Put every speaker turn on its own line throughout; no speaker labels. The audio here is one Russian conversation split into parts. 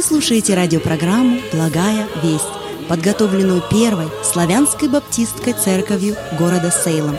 Вы слушаете радиопрограмму «Благая весть», подготовленную Первой славянской баптистской церковью города Сейлом.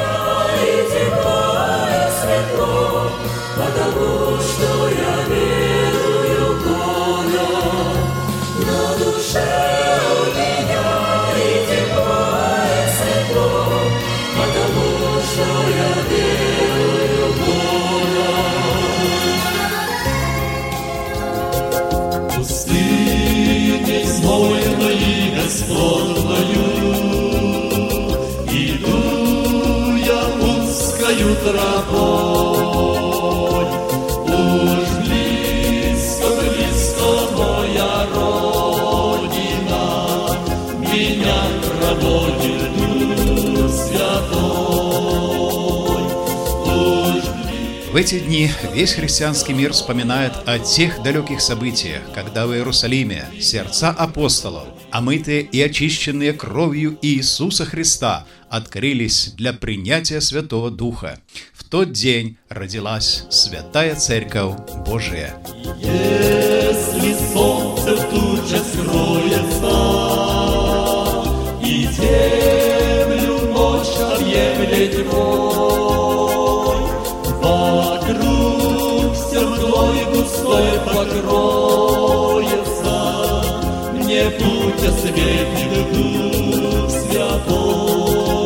Иду я узкою тропой, уж близко, близко моя Родина, меня проводит Дух Святой.
В эти дни весь христианский мир вспоминает о тех далеких событиях, когда в Иерусалиме сердца апостолов, омытые и очищенные кровью Иисуса Христа, открылись для принятия Святого Духа. В тот день родилась Святая Церковь Божия.
Если солнце в тучах скроется, и землю ночь объемлет тьмой, вокруг все мглой густой покроется, мне путь осветит Дух Святой.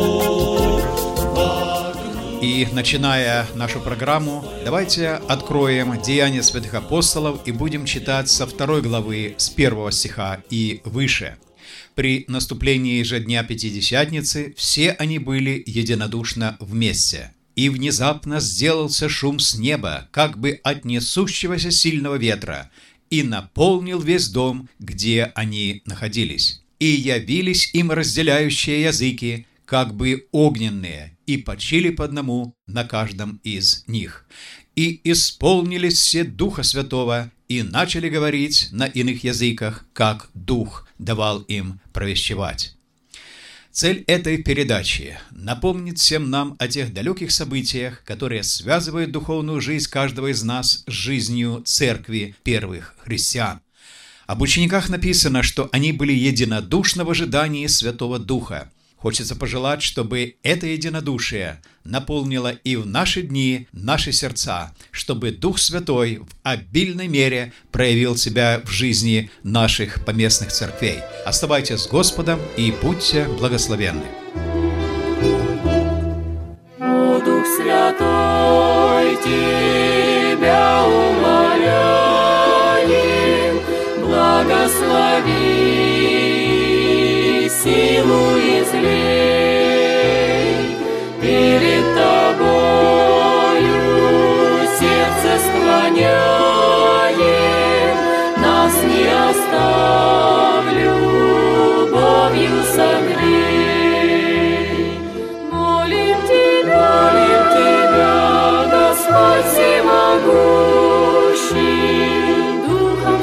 И, начиная нашу программу, давайте откроем Деяния святых апостолов и будем читать со 2 главы, с 1 стиха и выше. При наступлении же Дня Пятидесятницы все они были единодушно вместе. И внезапно сделался шум с неба, как бы от несущегося сильного ветра, и наполнил весь дом, где они находились. И явились им разделяющие языки, как бы огненные, и почили по одному на каждом из них. И исполнились все Духа Святого, и начали говорить на иных языках, как Дух давал им провещевать. Цель этой передачи – напомнить всем нам о тех далеких событиях, которые связывают духовную жизнь каждого из нас с жизнью церкви первых христиан. Об учениках написано, что они были единодушны в ожидании Святого Духа. Хочется пожелать, чтобы это единодушие наполнило и в наши дни наши сердца, чтобы Дух Святой в обильной мере проявил себя в жизни наших поместных церквей. Оставайтесь с Господом и будьте благословенны.
О, Дух Святой, Тебя умоляем, благослови, силу излей, перед Тобою сердце склоняем, нас не оставь, любовью согрей. Молим Тебя, Господь всемогущий, Духом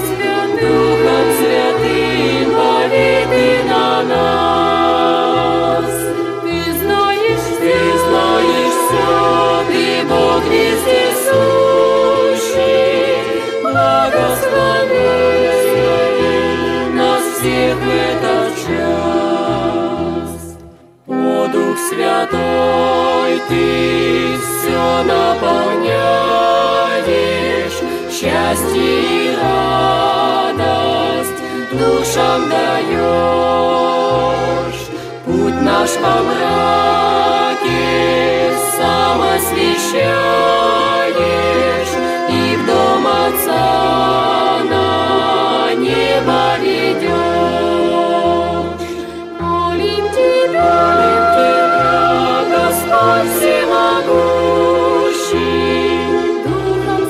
Святым поведи на нас. Ты знаешь все, Ты Бог вездесущий, благослови нас всех в этот час. О, Дух Святой, Ты все наполняешь, счастье и радость душам даешь. Путь наш во мраке сам освещаешь, и в дом Отца на небо ведешь. Молим Тебя, Господь всемогущий, Духом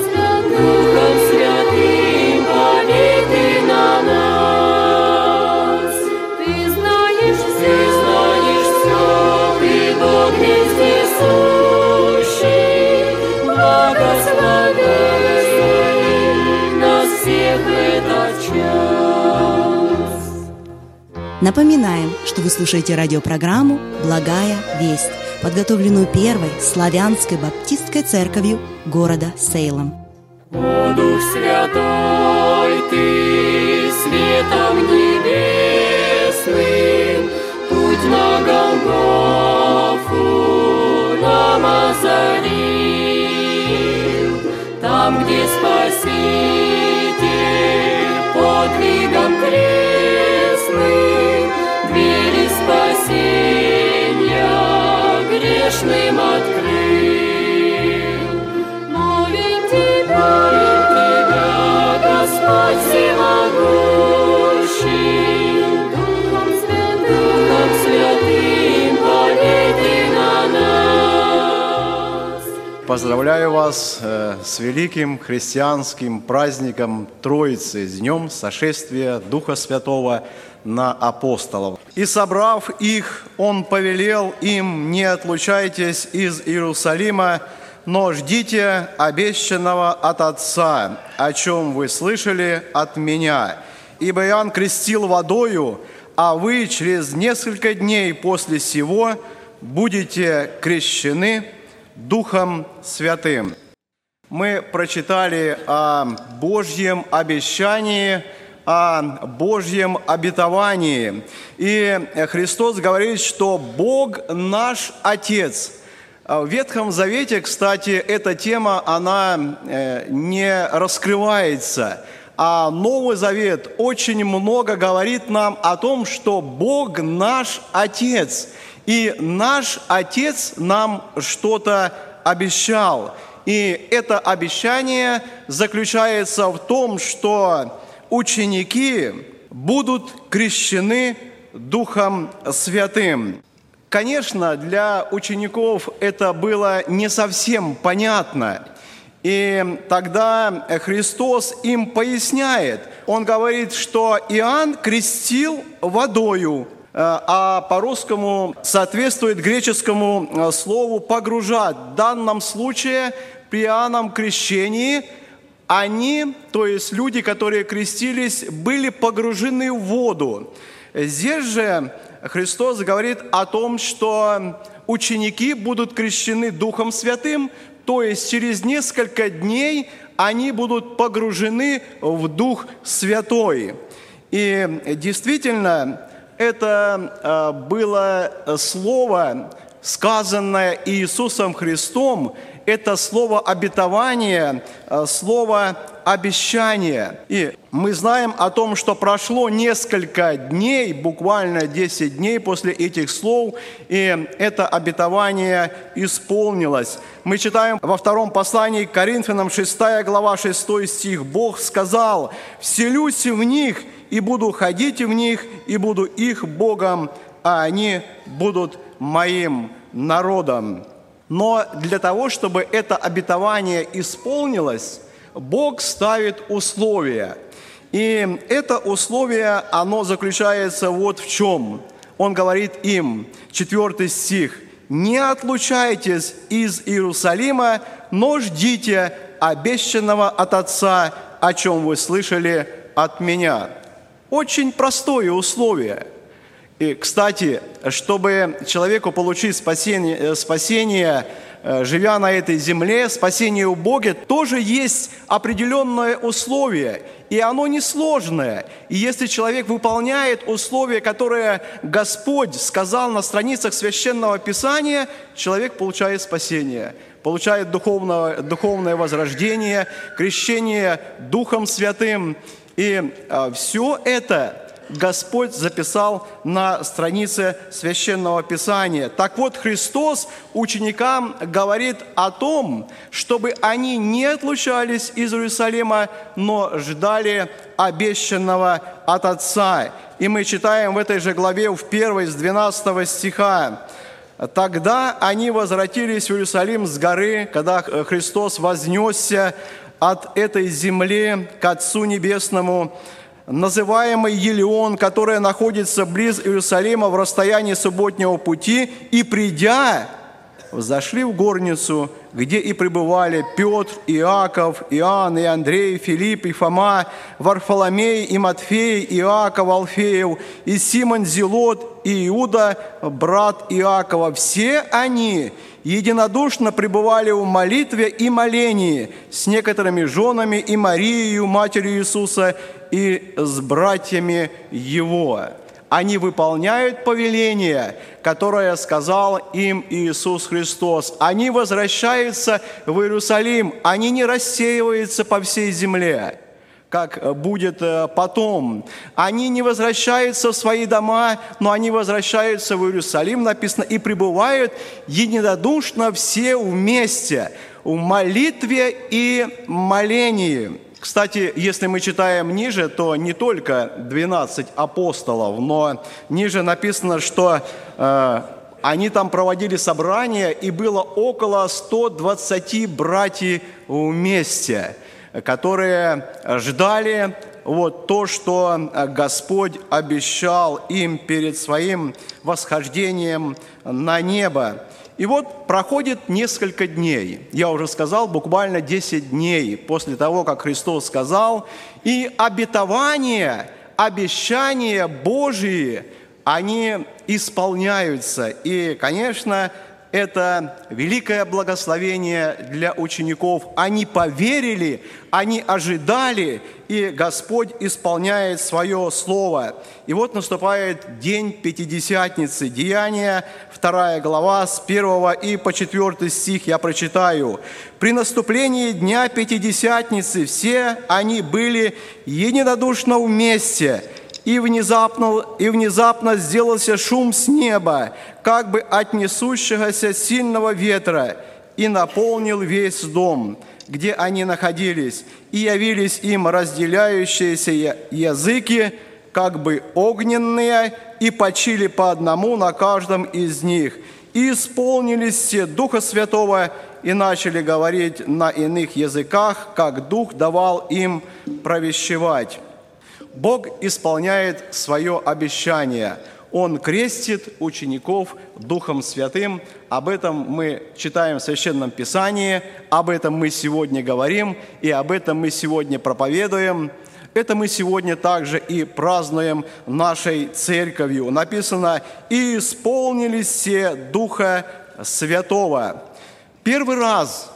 Святым поведи на нас. Ты знаешь все, Ты Бог вездесущий, благослови нас всех в этот час.
Напоминаем, что вы слушаете радиопрограмму «Благая весть», подготовленную Первой славянской баптистской церковью города Сейлом.
О, Дух Святой, Ты всемогущий, Духом Святым поведи на нас.
Поздравляю вас с великим христианским праздником Троицы, с днем сошествия Духа Святого на апостолов. «И собрав их, Он повелел им: не отлучайтесь из Иерусалима, но ждите обещанного от Отца, о чем вы слышали от Меня. Ибо Иоанн крестил водою, а вы через несколько дней после сего будете крещены Духом Святым». Мы прочитали о Божьем обещании, о Божьем обетовании. И Христос говорит, что Бог наш Отец. В Ветхом Завете, кстати, эта тема, она не раскрывается. А Новый Завет очень много говорит нам о том, что Бог наш Отец. И наш Отец нам что-то обещал. И это обещание заключается в том, что ученики будут крещены Духом Святым. Конечно, для учеников это было не совсем понятно. И тогда Христос им поясняет. Он говорит, что Иоанн крестил водою, а по-русскому соответствует греческому слову «погружать». В данном случае при Иоанном крещении они, то есть люди, которые крестились, были погружены в воду. Здесь же Христос говорит о том, что ученики будут крещены Духом Святым, то есть через несколько дней они будут погружены в Дух Святой. И действительно, это было слово, сказанное Иисусом Христом, это слово обетование, слово обещание. И мы знаем о том, что прошло несколько дней, буквально 10 дней после этих слов, и это обетование исполнилось. Мы читаем во втором послании к Коринфянам, 6 глава, 6 стих. «Бог сказал: вселюсь в них, и буду ходить в них, и буду их Богом, а они будут моим народом». Но для того, чтобы это обетование исполнилось, Бог ставит условия. И это условие, оно заключается вот в чем. Он говорит им, 4 стих: «Не отлучайтесь из Иерусалима, но ждите обещанного от Отца, о чем вы слышали от Меня». Очень простое условие. И, кстати, чтобы человеку получить спасение, живя на этой земле, спасение у Бога, тоже есть определенное условие, и оно несложное. И если человек выполняет условия, которые Господь сказал на страницах Священного Писания, человек получает спасение, получает духовное возрождение, крещение Духом Святым. И все это Господь записал на странице Священного Писания. Так вот, Христос ученикам говорит о том, чтобы они не отлучались из Иерусалима, но ждали обещанного от Отца. И мы читаем в этой же главе, в 1 с 12 стиха. «Тогда они возвратились в Иерусалим с горы, когда Христос вознесся от этой земли к Отцу Небесному, называемый Елеон, которая находится близ Иерусалима в расстоянии субботнего пути, и, придя, взошли в горницу, где и пребывали Петр, Иаков, Иоанн, и Андрей, Филипп, и Фома, Варфоломей, и Матфей, Иаков, Алфеев, и Симон Зелот, и Иуда, брат Иакова. Все они единодушно пребывали в молитве и молении с некоторыми женами и Марией, матерью Иисуса, и с братьями Его». Они выполняют повеление, которое сказал им Иисус Христос. Они возвращаются в Иерусалим, они не рассеиваются по всей земле, как будет потом. Они не возвращаются в свои дома, но они возвращаются в Иерусалим, написано, и пребывают единодушно все вместе в молитве и молении. Кстати, если мы читаем ниже, то не только 12 апостолов, но ниже написано, что они там проводили собрания, и было около 120 братьев вместе, которые ждали то, что Господь обещал им перед своим восхождением на небо. И вот проходит несколько дней. Я уже сказал, буквально 10 дней после того, как Христос сказал, и обетования, обещания Божьи, они исполняются. И, конечно, это великое благословение для учеников. Они поверили, они ожидали, и Господь исполняет свое слово. И вот наступает день Пятидесятницы. Деяния, 2 глава, с 1 и по 4 стих я прочитаю. «При наступлении дня Пятидесятницы все они были единодушно вместе, и внезапно сделался шум с неба, как бы от несущегося сильного ветра, и наполнил весь дом, где они находились, и явились им разделяющиеся языки, как бы огненные, и почили по одному на каждом из них. И исполнились все Духа Святого, и начали говорить на иных языках, как Дух давал им провещевать». Бог исполняет свое обещание. Он крестит учеников Духом Святым. Об этом мы читаем в Священном Писании, об этом мы сегодня говорим, и об этом мы сегодня проповедуем. Это мы сегодня также и празднуем нашей церковью. Написано: «И исполнились все Духа Святого». Первый раз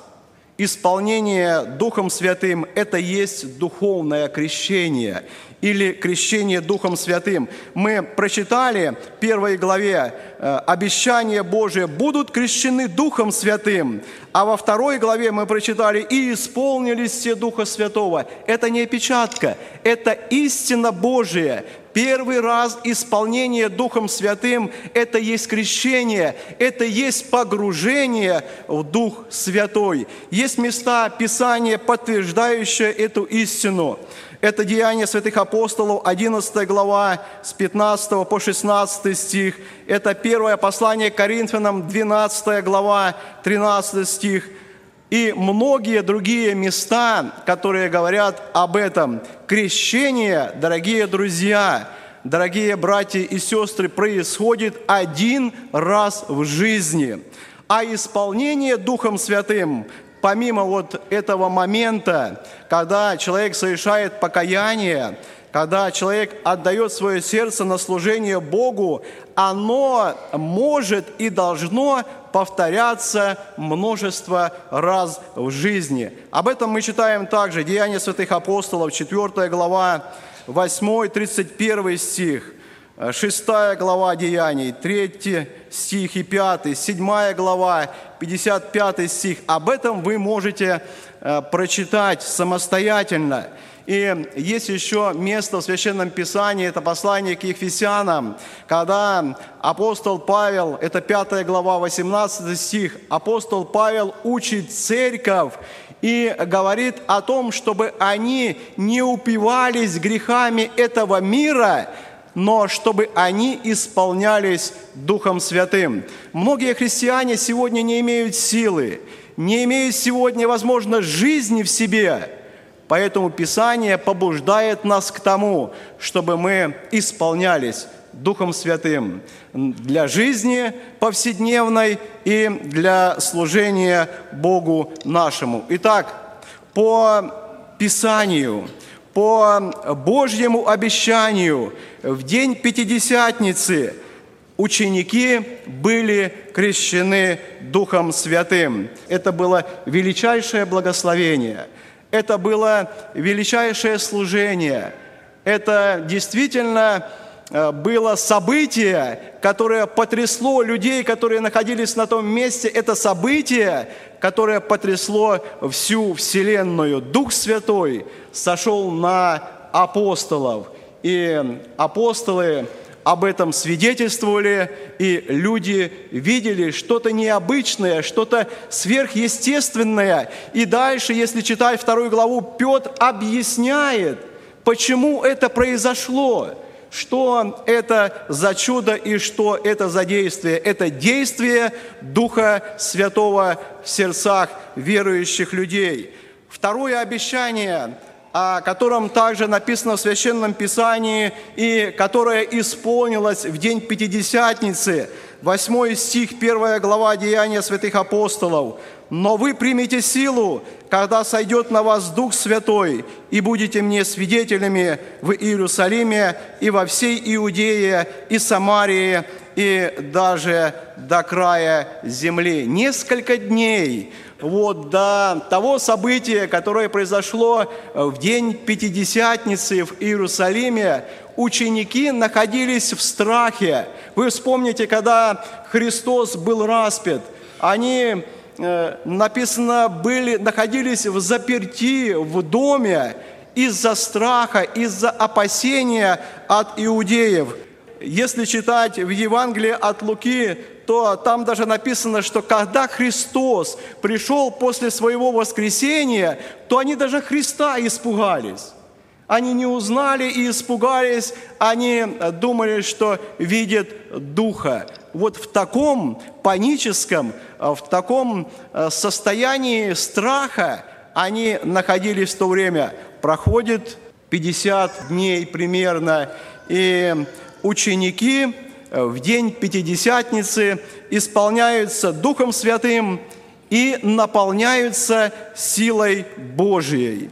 исполнение Духом Святым – это есть духовное крещение или крещение Духом Святым. Мы прочитали в 1 главе обещание Божие: будут крещены Духом Святым. А во 2 главе мы прочитали: и исполнились все Духа Святого. Это не опечатка, это истина Божия. Первый раз исполнение Духом Святым – это есть крещение, это есть погружение в Дух Святой. Есть места Писания, подтверждающие эту истину. Это Деяния святых апостолов, 11 глава, с 15 по 16 стих. Это первое послание к Коринфянам, 12 глава, 13 стих. И многие другие места, которые говорят об этом. Крещение, дорогие друзья, дорогие братья и сестры, происходит один раз в жизни. А исполнение Духом Святым, помимо этого момента, когда человек совершает покаяние, когда человек отдает свое сердце на служение Богу, оно может и должно повторяться множество раз в жизни. Об этом мы читаем также Деяния святых апостолов, 4 глава, 8, 31 стих, 6 глава Деяний, 3 стих и 5, 7 глава, 55 стих. Об этом вы можете прочитать самостоятельно. И есть еще место в Священном Писании, это послание к Ефесянам, когда апостол Павел, это 5 глава, 18 стих, апостол Павел учит церковь и говорит о том, чтобы они не упивались грехами этого мира, но чтобы они исполнялись Духом Святым. Многие христиане сегодня не имеют силы, не имеют сегодня, возможно, жизни в себе. Поэтому Писание побуждает нас к тому, чтобы мы исполнялись Духом Святым для жизни повседневной и для служения Богу нашему. Итак, по Писанию, по Божьему обещанию, в день Пятидесятницы ученики были крещены Духом Святым. Это было величайшее благословение. Это было величайшее служение. Это действительно было событие, которое потрясло людей, которые находились на том месте. Это событие, которое потрясло всю вселенную. Дух Святой сошел на апостолов. И апостолы, об этом свидетельствовали, и люди видели что-то необычное, что-то сверхъестественное. И дальше, если читать 2 главу, Петр объясняет, почему это произошло, что это за чудо и что это за действие. Это действие Духа Святого в сердцах верующих людей. Второе обещание, о котором также написано в Священном Писании и которое исполнилось в день Пятидесятницы, 8 стих, 1 глава Деяния святых апостолов. «Но вы примете силу, когда сойдет на вас Дух Святой, и будете мне свидетелями в Иерусалиме и во всей Иудее и Самарии, и даже до края земли». Несколько дней до того события, которое произошло в день Пятидесятницы в Иерусалиме, ученики находились в страхе. Вы вспомните, когда Христос был распят, они, написано, находились в заперти в доме из-за страха, из-за опасения от иудеев. Если читать в Евангелии от Луки, то там даже написано, что когда Христос пришел после своего воскресения, то они даже Христа испугались. Они не узнали и испугались, они думали, что видят Духа. Вот в таком паническом, в таком состоянии страха они находились в то время. Проходит 50 дней примерно, и ученики в день Пятидесятницы исполняются Духом Святым и наполняются силой Божией.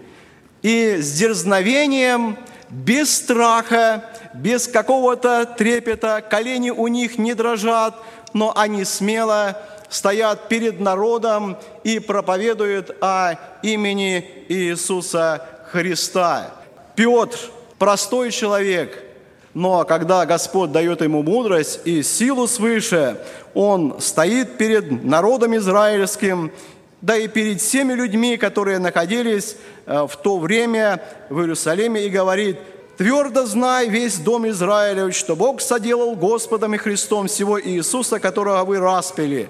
И с дерзновением, без страха, без какого-то трепета, колени у них не дрожат, но они смело стоят перед народом и проповедуют о имени Иисуса Христа. Петр, простой человек, но когда Господь дает ему мудрость и силу свыше, он стоит перед народом израильским, да и перед всеми людьми, которые находились в то время в Иерусалиме, и говорит: «Твердо знай, весь дом Израилев, что Бог соделал Господом и Христом сего Иисуса, которого вы распяли».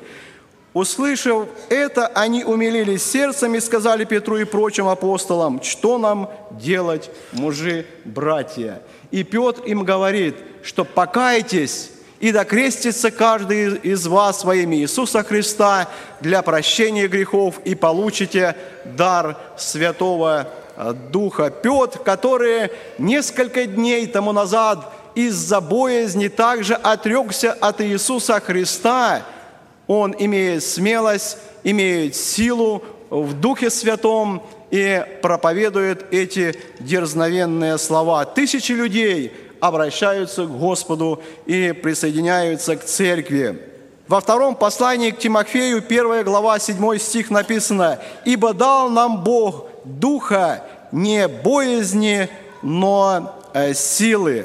Услышав это, они умилились сердцем и сказали Петру и прочим апостолам: «Что нам делать, мужи, братья?» И Петр им говорит, что покайтесь и докрестится каждый из вас во имя Иисуса Христа для прощения грехов, и получите дар Святого Духа. Петр, который несколько дней тому назад из-за боязни также отрекся от Иисуса Христа, он имеет смелость, имеет силу в Духе Святом и проповедует эти дерзновенные слова. Тысячи людей обращаются к Господу и присоединяются к церкви. Во втором послании к Тимофею, 1 глава, 7 стих написано: «Ибо дал нам Бог духа не боязни, но силы».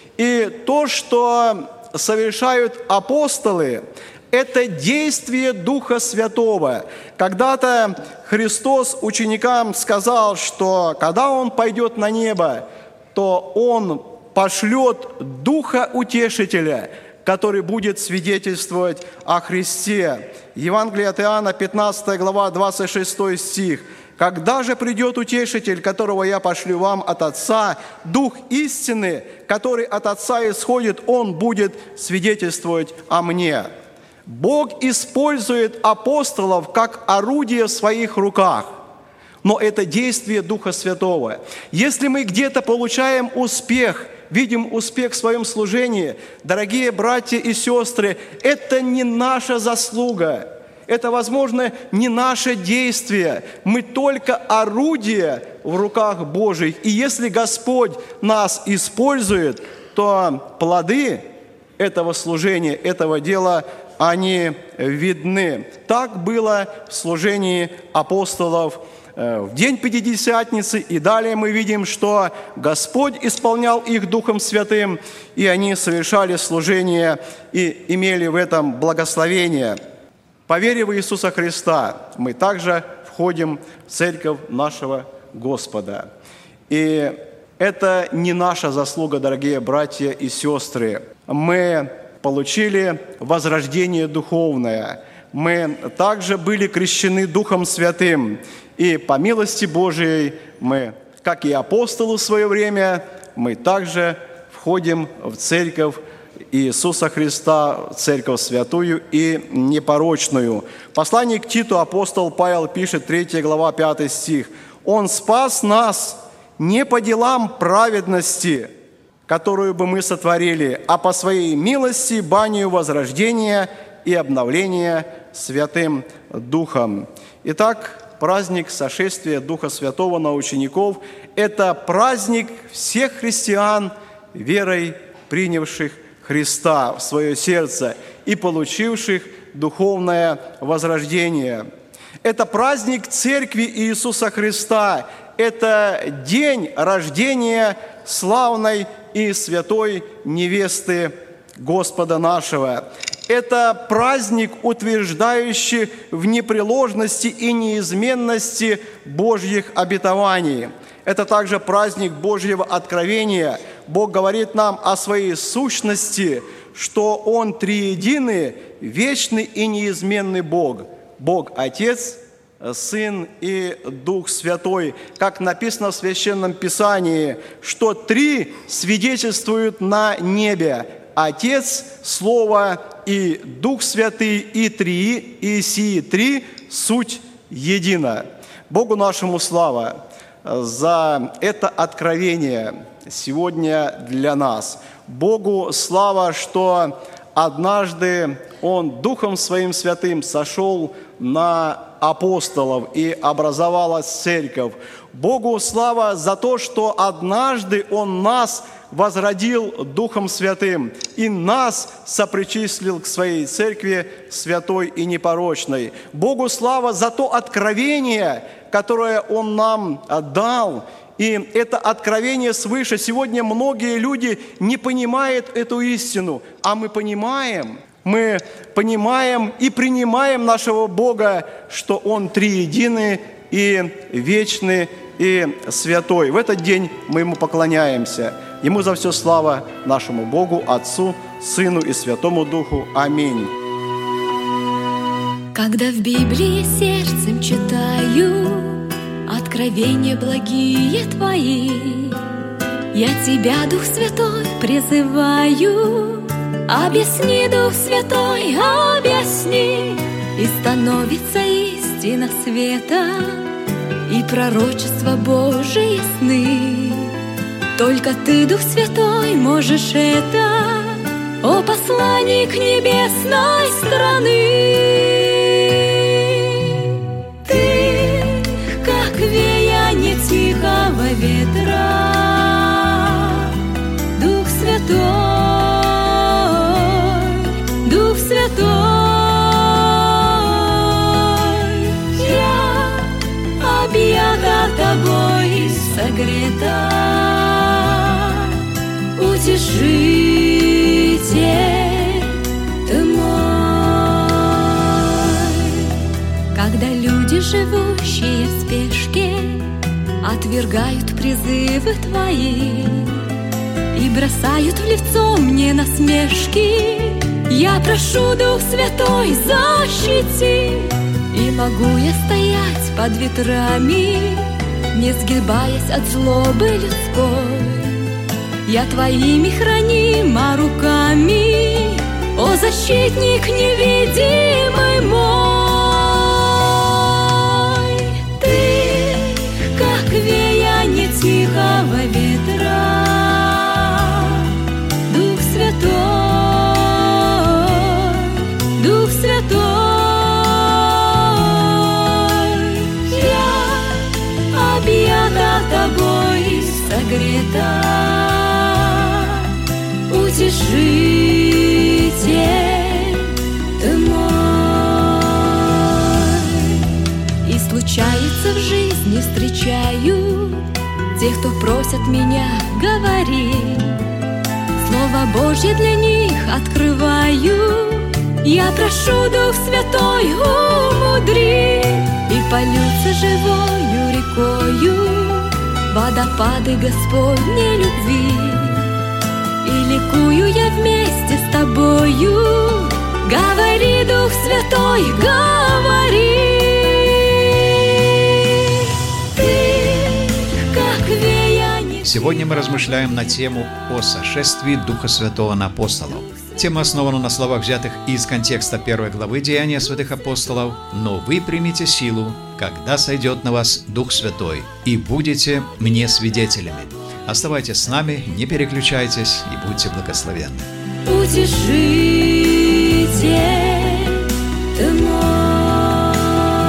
И то, что совершают апостолы, это действие Духа Святого. Когда-то Христос ученикам сказал, что когда Он пойдет на небо, то Он пошлет Духа Утешителя, который будет свидетельствовать о Христе. Евангелие от Иоанна, 15 глава, 26 стих. «Когда же придет Утешитель, которого я пошлю вам от Отца, Дух истины, который от Отца исходит, Он будет свидетельствовать о мне». Бог использует апостолов как орудие в своих руках, но это действие Духа Святого. Если мы где-то получаем успех, видим успех в своем служении, дорогие братья и сестры, это не наша заслуга, это, возможно, не наше действие. Мы только орудие в руках Божьих. И если Господь нас использует, то плоды этого служения, этого дела, они видны. Так было в служении апостолов в день Пятидесятницы, и далее мы видим, что Господь исполнял их Духом Святым, и они совершали служение и имели в этом благословение. По вере в Иисуса Христа мы также входим в церковь нашего Господа. И Это не наша заслуга, дорогие братья и сестры. Мы получили возрождение духовное. Мы также были крещены Духом Святым. И по милости Божией мы, как и апостолы в свое время, мы также входим в церковь Иисуса Христа, церковь святую и непорочную. Послание к Титу апостол Павел пишет, 3 глава, 5 стих. «Он спас нас не по делам праведности, которую бы мы сотворили, а по своей милости, банию возрождения и обновления Святым Духом». Итак, праздник сошествия Духа Святого на учеников – это праздник всех христиан, верой принявших Христа в свое сердце и получивших духовное возрождение. Это праздник Церкви Иисуса Христа. Это день рождения славной и святой невесты Господа нашего. Это праздник, утверждающий в непреложности и неизменности Божьих обетований. Это также праздник Божьего откровения. Бог говорит нам о своей сущности, что Он триединый, вечный и неизменный Бог. Бог Отец, Сын и Дух Святой. Как написано в Священном Писании, что три свидетельствуют на небе: Отец, Слово и Дух Святый, и три, и сии три суть едина. Богу нашему слава за это откровение сегодня для нас. Богу слава, что однажды Он Духом Своим Святым сошел на апостолов и образовалась церковь. Богу слава за то, что однажды Он нас возродил Духом Святым и нас сопричислил к Своей церкви святой и непорочной. Богу слава за то откровение, которое Он нам дал. И это откровение свыше. Сегодня многие люди не понимают эту истину, а мы понимаем и принимаем нашего Бога, что Он триединый и вечный и святой. В этот день мы Ему поклоняемся. Ему за все слава, нашему Богу, Отцу, Сыну и Святому Духу. Аминь.
Когда в Библии сердцем читаю откровения благие Твои, я Тебя, Дух Святой, призываю. Объясни, Дух Святой, объясни, и становится истина света, и пророчества Божие сны. Только Ты, Дух Святой, можешь это, о посланник небесной страны. Ты, как веяние тихого ветра, Дух Святой, Дух Святой, я объята Тобой согрета, утешитель Ты мой. Когда люди, живущие в спешке, отвергают призывы Твои и бросают в лицо мне насмешки, я прошу, Дух Святой, защити. И могу я стоять под ветрами, не сгибаясь от злобы людской. Я Твоими хранима руками, о защитник невидимый мой. Ты, как веяние тихого ветра, Дух Святой, Дух Святой, я объята Тобой согрета, утешитель Ты мой. И случается в жизни, встречаю тех, кто просят меня говорить. Слово Божье для них открываю. Я прошу, Дух Святой, умудри, и польются живою рекою водопады Господней любви. И ликую я вместе с тобою. Говори, Дух Святой, говори. Ты, как веяние.
Сегодня мы размышляем на тему о сошествии Духа Святого на апостолов. Тема основана на словах, взятых из контекста 1 главы Деяния святых апостолов. «Но вы примите силу, когда сойдет на вас Дух Святой, и будете мне свидетелями». Оставайтесь с нами, не переключайтесь и будьте благословенны.
Утешитель ты мой.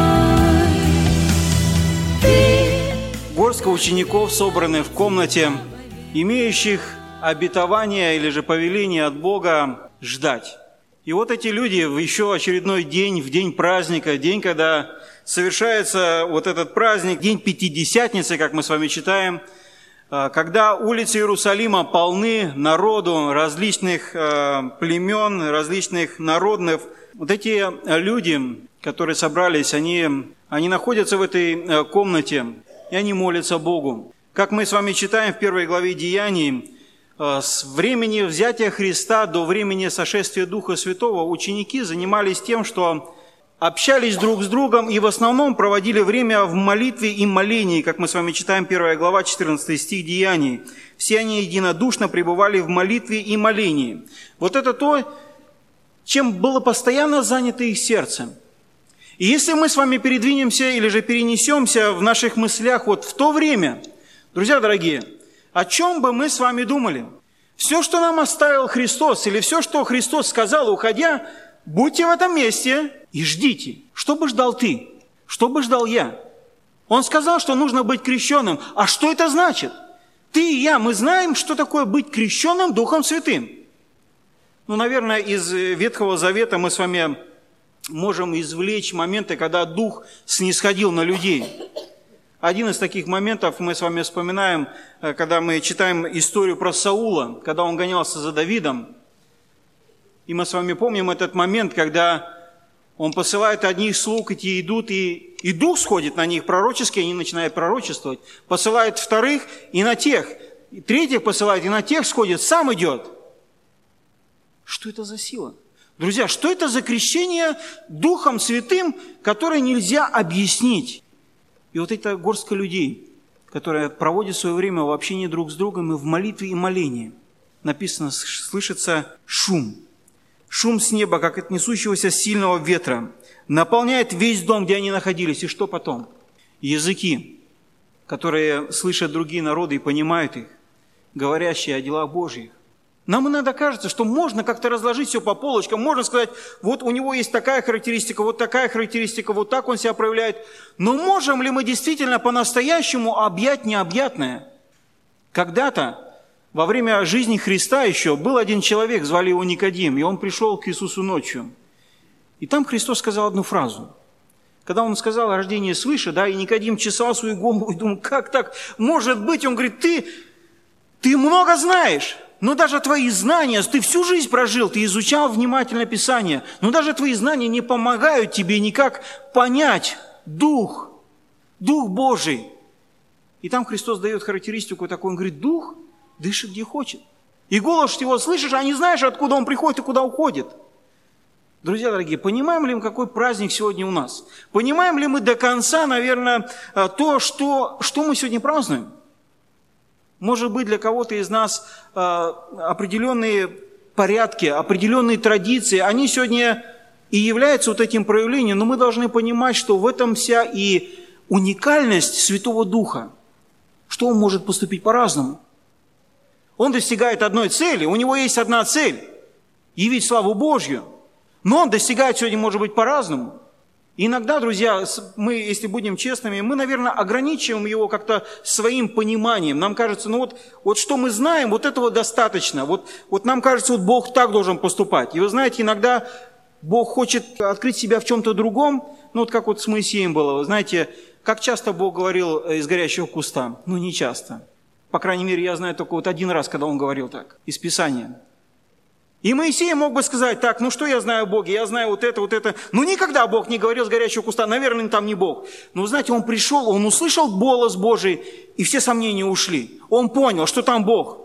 Горстка учеников собраны в комнате, имеющих обетование или же повеление от Бога ждать. И вот эти люди в еще очередной день, в день праздника, день, когда совершается вот этот праздник, день Пятидесятницы, как мы с вами читаем, когда улицы Иерусалима полны народу различных племен, различных народов. Вот эти люди, которые собрались, они находятся в этой комнате, и они молятся Богу. Как мы с вами читаем в 1 главе Деяний, с времени взятия Христа до времени сошествия Духа Святого ученики занимались тем, что общались друг с другом и в основном проводили время в молитве и молении, как мы с вами читаем 1 глава 14 стих Деяний. Все они единодушно пребывали в молитве и молении. Вот это то, чем было постоянно занято их сердце. И если мы с вами передвинемся или же перенесемся в наших мыслях вот в то время, друзья дорогие, о чем бы мы с вами думали? Все, что нам оставил Христос, или все, что Христос сказал, уходя, будьте в этом месте и ждите. Что бы ждал ты? Что бы ждал я? Он сказал, что нужно быть крещенным. А что это значит? Ты и я, мы знаем, что такое быть крещенным Духом Святым. Наверное, из Ветхого Завета мы с вами можем извлечь моменты, когда Дух снисходил на людей. Один из таких моментов мы с вами вспоминаем, когда мы читаем историю про Саула, когда он гонялся за Давидом. И мы с вами помним этот момент, когда он посылает одних слуг, и те идут, и Дух сходит на них пророчески, они начинают пророчествовать. Посылает вторых, и на тех. И третьих посылает, и на тех сходит, сам идет. Что это за сила? Друзья, что это за крещение Духом Святым, которое нельзя объяснить? И вот эта горстка людей, которая проводит свое время в общении друг с другом и в молитве и молении, написано, слышится шум. Шум с неба, как от несущегося сильного ветра, наполняет весь дом, где они находились. И что потом? Языки, которые слышат другие народы и понимают их, говорящие о делах Божьих. Нам иногда кажется, что можно как-то разложить все по полочкам, можно сказать, вот у него есть такая характеристика, вот так он себя проявляет. Но можем ли мы действительно по-настоящему объять необъятное? Когда-то, во время жизни Христа еще, был один человек, звали его Никодим, и он пришел к Иисусу ночью. И там Христос сказал одну фразу. Когда он сказал о рождении свыше, и Никодим чесал свою голову и думал, как так может быть? Он говорит, ты много знаешь. Но даже твои знания, ты всю жизнь прожил, ты изучал внимательно Писание, но даже твои знания не помогают тебе никак понять Дух Божий. И там Христос дает характеристику такую, он говорит, Дух дышит где хочет. И голос его слышишь, а не знаешь, откуда он приходит и куда уходит. Друзья дорогие, понимаем ли мы, какой праздник сегодня у нас? Понимаем ли мы до конца, наверное, то, что мы сегодня празднуем? Может быть, для кого-то из нас определенные порядки, определенные традиции, они сегодня и являются вот этим проявлением, но мы должны понимать, что в этом вся и уникальность Святого Духа, что Он может поступить по-разному. Он достигает одной цели, у Него есть одна цель – явить славу Божью, но Он достигает сегодня, может быть, по-разному. И иногда, друзья, мы, если будем честными, мы, наверное, ограничиваем его как-то своим пониманием. Нам кажется, вот что мы знаем, вот этого достаточно. Вот нам кажется, вот Бог так должен поступать. И вы знаете, иногда Бог хочет открыть себя в чем-то другом, вот как вот с Моисеем было. Вы знаете, как часто Бог говорил из горящего куста? Не часто. По крайней мере, я знаю только вот один раз, когда Он говорил так, из Писания. И Моисей мог бы сказать: так, ну что я знаю о Боге, я знаю вот это. Ну никогда Бог не говорил с горячего куста, наверное, там не Бог. Но знаете, он пришел, он услышал голос Божий, и все сомнения ушли. Он понял, что там Бог.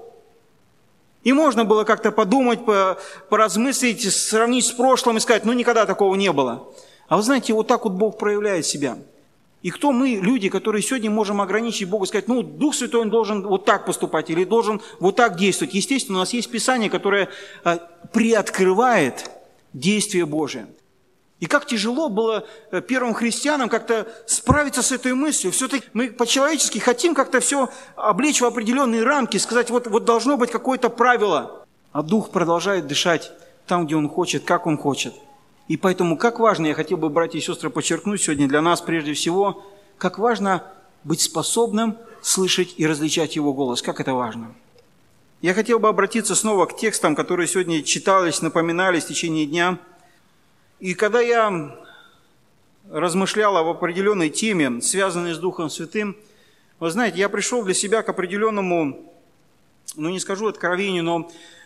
И можно было как-то подумать, поразмыслить, сравнить с прошлым и сказать: ну никогда такого не было. А вы знаете, вот так вот Бог проявляет себя. И кто мы, люди, которые сегодня можем ограничить Бога, сказать: ну, Дух Святой, Он должен вот так поступать или должен вот так действовать. Естественно, у нас есть Писание, которое приоткрывает действие Божие. И как тяжело было первым христианам как-то справиться с этой мыслью. Все-таки мы по-человечески хотим как-то все облечь в определенные рамки, сказать: вот должно быть какое-то правило. А Дух продолжает дышать там, где Он хочет, как Он хочет. И поэтому, как важно, я хотел бы, братья и сестры, подчеркнуть сегодня для нас прежде всего, как важно быть способным слышать и различать Его голос. Как это важно. Я хотел бы обратиться снова к текстам, которые сегодня читались, напоминались в течение дня. И когда я размышлял об определенной теме, связанной с Духом Святым, вы знаете, я пришел для себя к определенному, ну не скажу откровению, но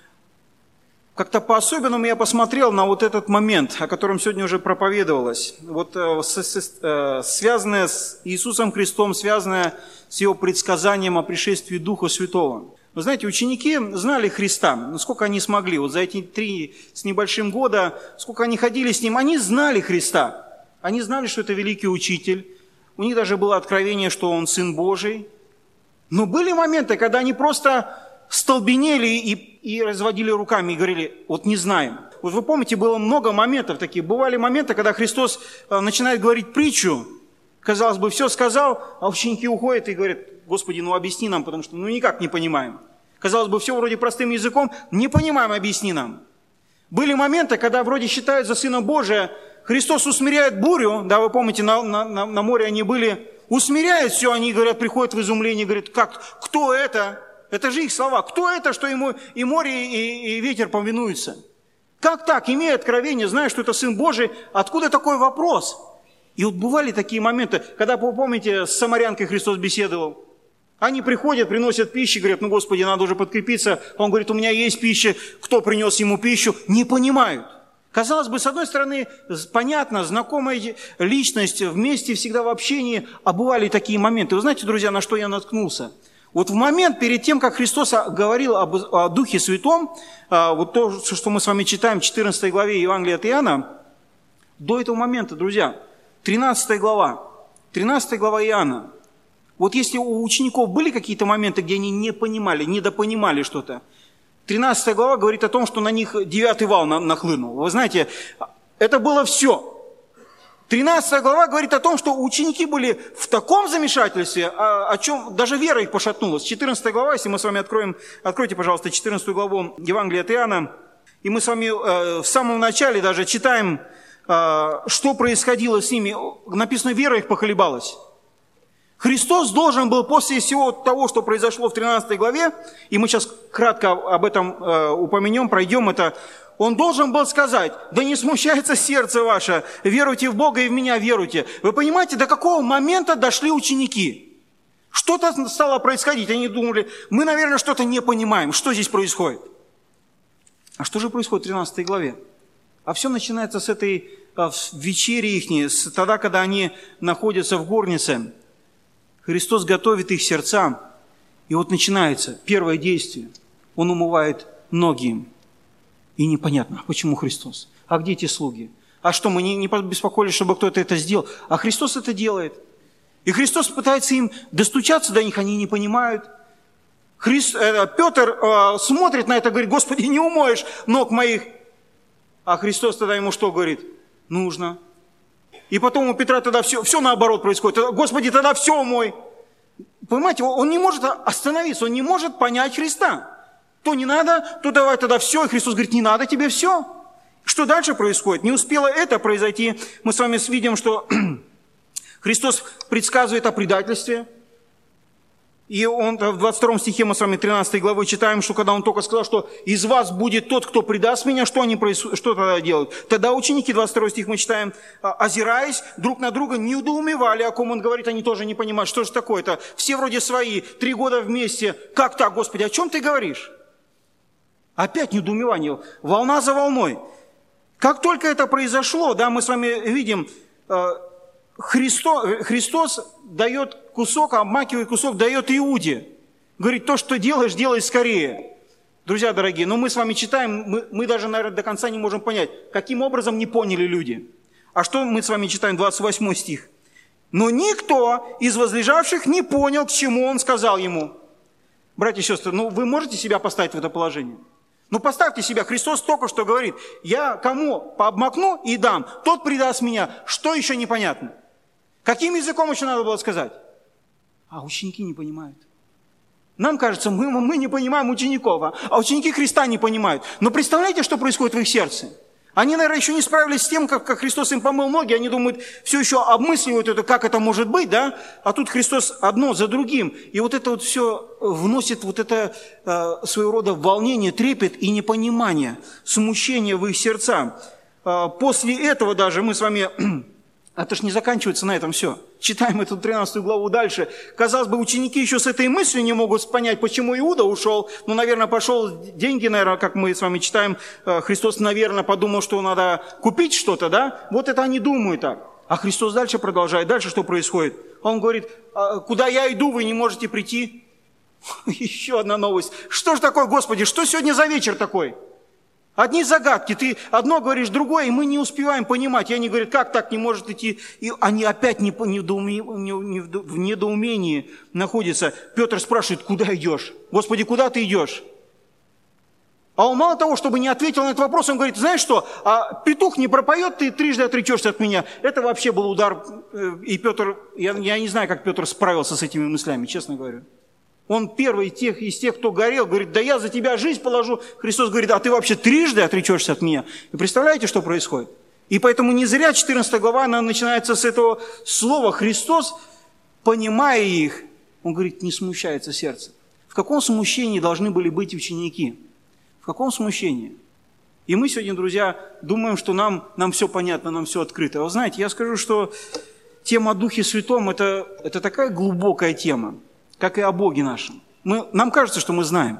как-то по-особенному я посмотрел на вот этот момент, о котором сегодня уже проповедовалось. Вот связанное с Иисусом Христом, связанное с Его предсказанием о пришествии Духа Святого. Вы знаете, ученики знали Христа, насколько они смогли. Вот за эти 3 с небольшим года, сколько они ходили с Ним, они знали Христа. Они знали, что это великий учитель. У них даже было откровение, что Он Сын Божий. Но были моменты, когда они просто столбенели и разводили руками и говорили: вот не знаем. Вот вы помните, было много моментов таких. Бывали моменты, когда Христос начинает говорить притчу. Казалось бы, все сказал, а ученики уходят и говорят: Господи, ну объясни нам, потому что никак не понимаем. Казалось бы, все вроде простым языком, не понимаем, объясни нам. Были моменты, когда вроде считают за Сына Божия, Христос усмиряет бурю, да, вы помните, на море они были, усмиряет все, они говорят, приходят в изумление, говорят: как, кто это? Это же их слова. Кто это, что ему и море, и ветер повинуются? Как так, имея откровение, зная, что это Сын Божий, откуда такой вопрос? И вот бывали такие моменты, когда, вы помните, с самарянкой Христос беседовал. Они приходят, приносят пищу, говорят: ну, Господи, надо уже подкрепиться. Он говорит: у меня есть пища. Кто принес ему пищу? Не понимают. Казалось бы, с одной стороны, понятно, знакомая личность, вместе всегда в общении, а бывали такие моменты. Вы знаете, друзья, на что я наткнулся? Вот в момент перед тем, как Христос говорил о Духе Святом, вот то, что мы с вами читаем в 14 главе Евангелия от Иоанна, до этого момента, друзья, 13 глава Иоанна. Вот если у учеников были какие-то моменты, где они не понимали, недопонимали что-то, 13 глава говорит о том, что на них 9-й вал нахлынул. Вы знаете, это было все. 13 глава говорит о том, что ученики были в таком замешательстве, о чем даже вера их пошатнулась. 14 глава, если мы с вами откройте, пожалуйста, 14 главу Евангелия от Иоанна, и мы с вами в самом начале даже читаем, что происходило с ними. Написано: вера их поколебалась. Христос должен был после всего того, что произошло в 13 главе, и мы сейчас кратко об этом упомянем, пройдем это, Он должен был сказать: да не смущается сердце ваше, веруйте в Бога и в меня веруйте. Вы понимаете, до какого момента дошли ученики? Что-то стало происходить, они думали: мы, наверное, что-то не понимаем, что здесь происходит. А что же происходит в 13 главе? А все начинается с этой вечери ихней, тогда, когда они находятся в горнице. Христос готовит их сердца, и вот начинается первое действие. Он умывает ноги им. И непонятно, почему Христос? А где эти слуги? А что, мы не беспокоились, чтобы кто-то это сделал? А Христос это делает. И Христос пытается им достучаться до них, они не понимают. Петр смотрит на это, говорит: Господи, не умоешь ног моих. А Христос тогда ему что говорит? Нужно. И потом у Петра тогда все наоборот происходит. Господи, тогда все умой. Понимаете, он не может остановиться, он не может понять Христа. То не надо, то давай тогда все. И Христос говорит: не надо тебе все. Что дальше происходит? Не успело это произойти. Мы с вами видим, что Христос предсказывает о предательстве. И он в 22 стихе мы с вами 13 главы читаем, что когда он только сказал, что из вас будет тот, кто предаст меня, что тогда делают? Тогда ученики, 22 стих мы читаем, озираясь друг на друга, недоумевали, о ком он говорит, они тоже не понимают, что же такое-то. Все вроде свои, 3 года вместе. Как так, Господи, о чем ты говоришь? Опять недоумевание, волна за волной. Как только это произошло, да, мы с вами видим, Христос дает кусок, обмакивает кусок, дает Иуде. Говорит, то, что делаешь, делай скорее. Друзья дорогие, но мы с вами читаем, мы даже, наверное, до конца не можем понять, каким образом не поняли люди. А что мы с вами читаем, 28 стих? «Но никто из возлежавших не понял, к чему он сказал ему». Братья и сестры, ну вы можете себя поставить в это положение? Ну поставьте себя, Христос только что говорит, я кому пообмакну и дам, тот предаст меня. Что еще непонятно? Каким языком еще надо было сказать? А ученики не понимают. Нам кажется, мы не понимаем учеников, а ученики Христа не понимают. Но представляете, что происходит в их сердце? Они, наверное, еще не справились с тем, как Христос им помыл ноги. Они думают, все еще обмысливают это, как это может быть, да? А тут Христос одно за другим. И вот это вот все вносит вот это своего рода волнение, трепет и непонимание, смущение в их сердца. После этого даже мы с вами... Это ж не заканчивается на этом все. Читаем эту 13 главу дальше. Казалось бы, ученики еще с этой мыслью не могут понять, почему Иуда ушел. Ну, наверное, пошел деньги, наверное, как мы с вами читаем. Христос, наверное, подумал, что надо купить что-то, да? Вот это они думают так. А Христос дальше продолжает. Дальше что происходит? Он говорит, куда я иду, вы не можете прийти. Еще одна новость. Что же такое, Господи, что сегодня за вечер такой? Одни загадки, ты одно говоришь, другое, и мы не успеваем понимать. И они говорят, как так не может идти? И они опять в недоумении находятся. Петр спрашивает, куда идешь? Господи, куда ты идешь? А он мало того, чтобы не ответил на этот вопрос, он говорит, знаешь что, петух не пропоет, ты трижды отречешься от меня. Это вообще был удар. И Петр, я не знаю, как Петр справился с этими мыслями, честно говорю. Он первый из тех, кто горел, говорит, да я за тебя жизнь положу. Христос говорит, а ты вообще трижды отречешься от меня. И представляете, что происходит? И поэтому не зря 14 глава, она начинается с этого слова. Христос, понимая их, он говорит, не смущается сердце. В каком смущении должны были быть ученики? В каком смущении? И мы сегодня, друзья, думаем, что нам все понятно, нам все открыто. Вы знаете, я скажу, что тема о Духе Святом – это такая глубокая тема, как и о Боге нашем. Нам кажется, что мы знаем.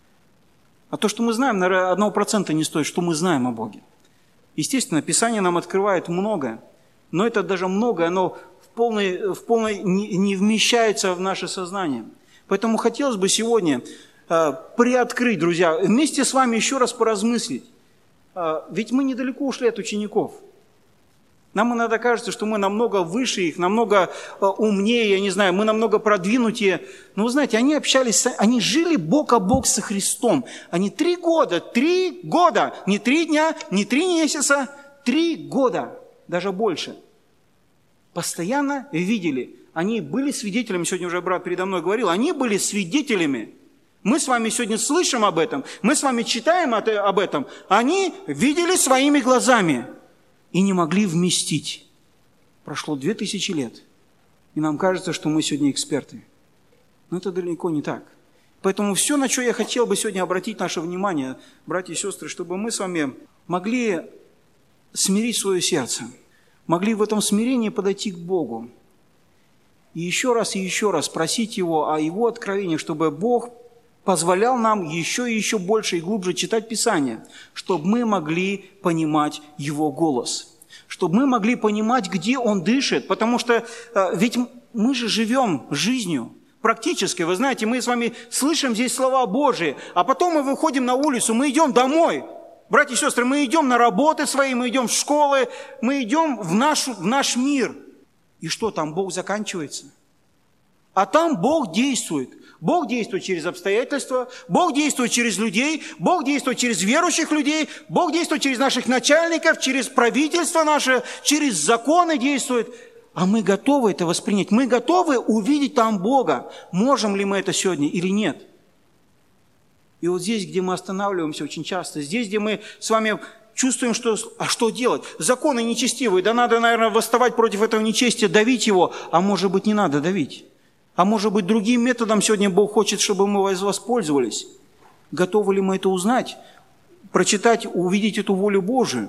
А то, что мы знаем, наверное, 1% не стоит, что мы знаем о Боге. Естественно, Писание нам открывает многое, но это даже многое, оно в полной не вмещается в наше сознание. Поэтому хотелось бы сегодня приоткрыть, друзья, вместе с вами еще раз поразмыслить. Ведь мы недалеко ушли от учеников. Нам иногда кажется, что мы намного выше их, намного умнее, я не знаю, мы намного продвинутее. Но вы знаете, они общались, они жили бок о бок со Христом. Они 3 года, не 3 дня, не 3 месяца, 3 года, даже больше. Постоянно видели. Они были свидетелями, сегодня уже брат передо мной говорил, они были свидетелями. Мы с вами сегодня слышим об этом, мы с вами читаем об этом. Они видели своими глазами. И не могли вместить. Прошло 2000 лет. И нам кажется, что мы сегодня эксперты. Но это далеко не так. Поэтому все, на что я хотел бы сегодня обратить наше внимание, братья и сестры, чтобы мы с вами могли смирить свое сердце, могли в этом смирении подойти к Богу. И еще раз просить Его о Его откровении, чтобы Бог позволял нам еще и еще больше и глубже читать Писание, чтобы мы могли понимать Его голос, чтобы мы могли понимать, где Он дышит, потому что ведь мы же живем жизнью практически, вы знаете, мы с вами слышим здесь слова Божии, а потом мы выходим на улицу, мы идем домой. Братья и сестры, мы идем на работы свои, мы идем в школы, мы идем в наш мир. И что там, Бог заканчивается? А там Бог действует. Бог действует через обстоятельства, Бог действует через людей, Бог действует через верующих людей, Бог действует через наших начальников, через правительство наше, через законы действует. А мы готовы это воспринять, мы готовы увидеть там Бога. Можем ли мы это сегодня или нет? И вот здесь, где мы останавливаемся очень часто, здесь, где мы с вами чувствуем, что делать? Законы нечестивые, да надо, наверное, восставать против этого нечестия, давить его, а может быть, не надо давить. А может быть, другим методом сегодня Бог хочет, чтобы мы воспользовались. Готовы ли мы это узнать, прочитать, увидеть эту волю Божию?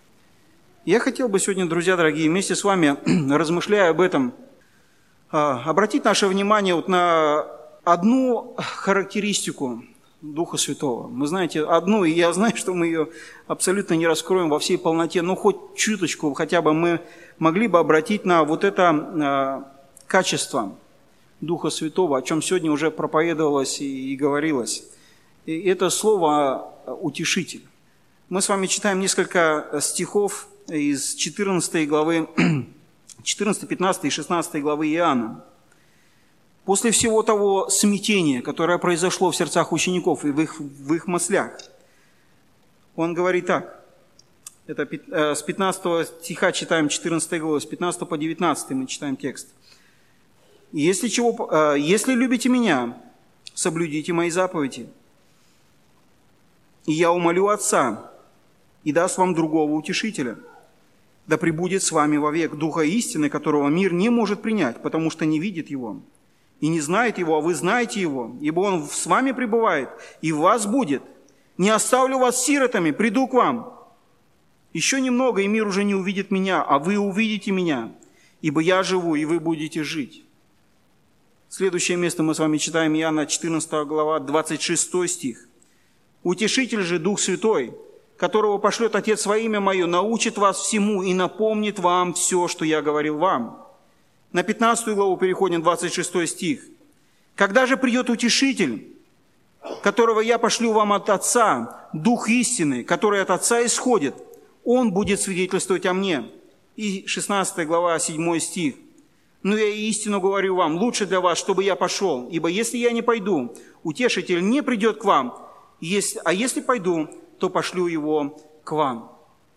Я хотел бы сегодня, друзья дорогие, вместе с вами, размышляя об этом, обратить наше внимание вот на одну характеристику Духа Святого. Мы знаете одну, и я знаю, что мы ее абсолютно не раскроем во всей полноте, но хоть чуточку хотя бы мы могли бы обратить на вот это качество Духа Святого, о чем сегодня уже проповедовалось и говорилось. И это слово «утешитель». Мы с вами читаем несколько стихов из 14 главы, 14, 15 и 16 главы Иоанна. После всего того смятения, которое произошло в сердцах учеников и в их мыслях, он говорит так. Это с 15 стиха читаем 14 главы, с 15 по 19 мы читаем текст. «Если любите меня, соблюдите мои заповеди, и я умолю Отца, и даст вам другого утешителя, да пребудет с вами вовек Духа истины, которого мир не может принять, потому что не видит его, и не знает его, а вы знаете его, ибо он с вами пребывает, и в вас будет. Не оставлю вас сиротами, приду к вам. Еще немного, и мир уже не увидит меня, а вы увидите меня, ибо я живу, и вы будете жить». Следующее место мы с вами читаем Иоанна 14 глава, 26 стих. «Утешитель же, Дух Святой, которого пошлет Отец во имя Мое, научит вас всему и напомнит вам все, что я говорил вам». На 15 главу переходим, 26 стих. «Когда же придет Утешитель, которого я пошлю вам от Отца, Дух истины, который от Отца исходит, Он будет свидетельствовать о мне». И 16 глава, 7 стих. «Но я истину говорю вам, лучше для вас, чтобы я пошел, ибо если я не пойду, Утешитель не придет к вам, а если пойду, то пошлю его к вам».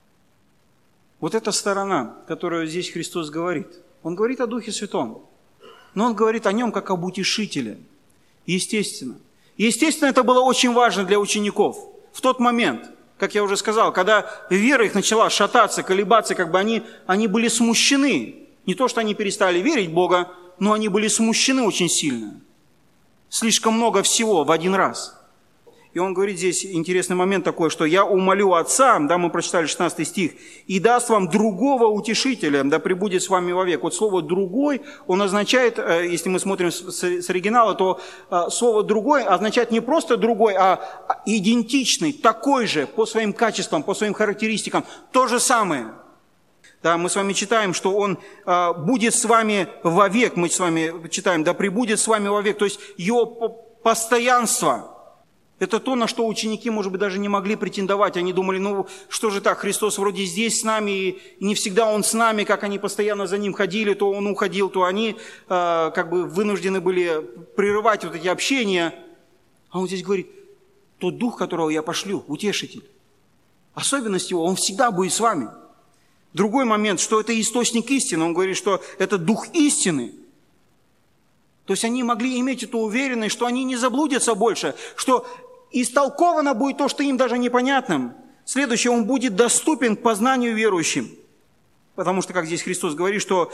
Вот эта сторона, которую здесь Христос говорит. Он говорит о Духе Святом, но Он говорит о Нем как об утешителе. Естественно. Естественно, это было очень важно для учеников. В тот момент, как я уже сказал, когда вера их начала шататься, колебаться, как бы они были смущены. Не то, что они перестали верить в Бога, но они были смущены очень сильно. Слишком много всего в один раз. И он говорит здесь интересный момент такой, что «я умолю Отца», да, мы прочитали 16 стих, «и даст вам другого утешителя, да пребудет с вами вовек». Вот слово «другой», он означает, если мы смотрим с оригинала, то слово «другой» означает не просто «другой», а идентичный, такой же по своим качествам, по своим характеристикам, то же самое. Да, мы с вами читаем, что Он будет с вами вовек, мы с вами читаем, да пребудет с вами вовек, то есть Его постоянство. Это то, на что ученики, может быть, даже не могли претендовать. Они думали, ну что же так, Христос вроде здесь с нами, и не всегда Он с нами, как они постоянно за Ним ходили, то Он уходил, то они как бы вынуждены были прерывать вот эти общения. А Он здесь говорит, тот Дух, которого я пошлю, утешитель, особенность Его, Он всегда будет с вами. Другой момент, что это источник истины. Он говорит, что это Дух истины. То есть они могли иметь эту уверенность, что они не заблудятся больше, что истолковано будет то, что им даже непонятным. Следующее, Он будет доступен к познанию верующим. Потому что, как здесь Христос говорит, что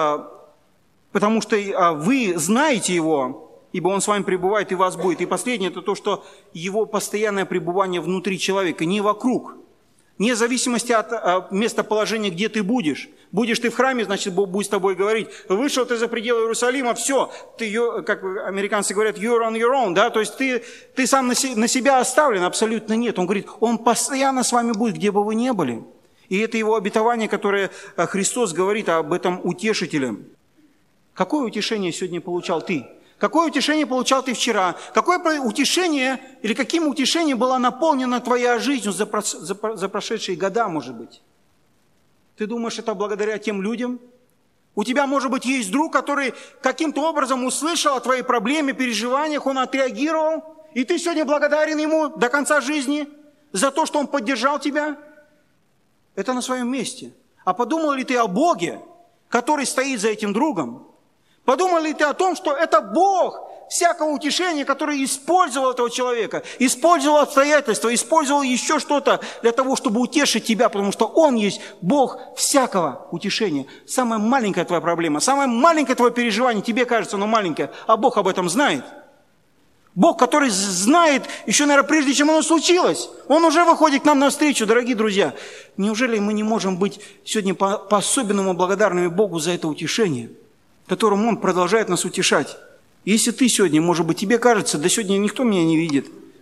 потому что вы знаете Его, ибо Он с вами пребывает и вас будет. И последнее, это то, что Его постоянное пребывание внутри человека, не вокруг. Вне зависимости от местоположения, где ты будешь. Будешь ты в храме, значит, Бог будет с тобой говорить. Вышел ты за пределы Иерусалима, все, ты, как американцы говорят, you're on your own, да, то есть ты сам на себя оставлен, абсолютно нет. Он говорит, Он постоянно с вами будет, где бы вы ни были. И это Его обетование, которое Христос говорит об этом утешителе. Какое утешение сегодня получал ты? Какое утешение получал ты вчера? Какое утешение или каким утешением была наполнена твоя жизнь за прошедшие года, может быть? Ты думаешь, это благодаря тем людям? У тебя, может быть, есть друг, который каким-то образом услышал о твоей проблеме, переживаниях, он отреагировал, и ты сегодня благодарен ему до конца жизни за то, что он поддержал тебя? Это на своем месте. А подумал ли ты о Боге, который стоит за этим другом? Подумал ли ты о том, что это Бог всякого утешения, который использовал этого человека, использовал обстоятельства, использовал еще что-то для того, чтобы утешить тебя, потому что Он есть Бог всякого утешения. Самая маленькая твоя проблема, самое маленькое твое переживание, тебе кажется оно маленькое, а Бог об этом знает. Бог, который знает еще, наверное, прежде чем оно случилось. Он уже выходит к нам навстречу, дорогие друзья. Неужели мы не можем быть сегодня по-особенному благодарными Богу за это утешение, которым Он продолжает нас утешать? Если ты сегодня, может быть, тебе кажется, да сегодня никто меня не видит,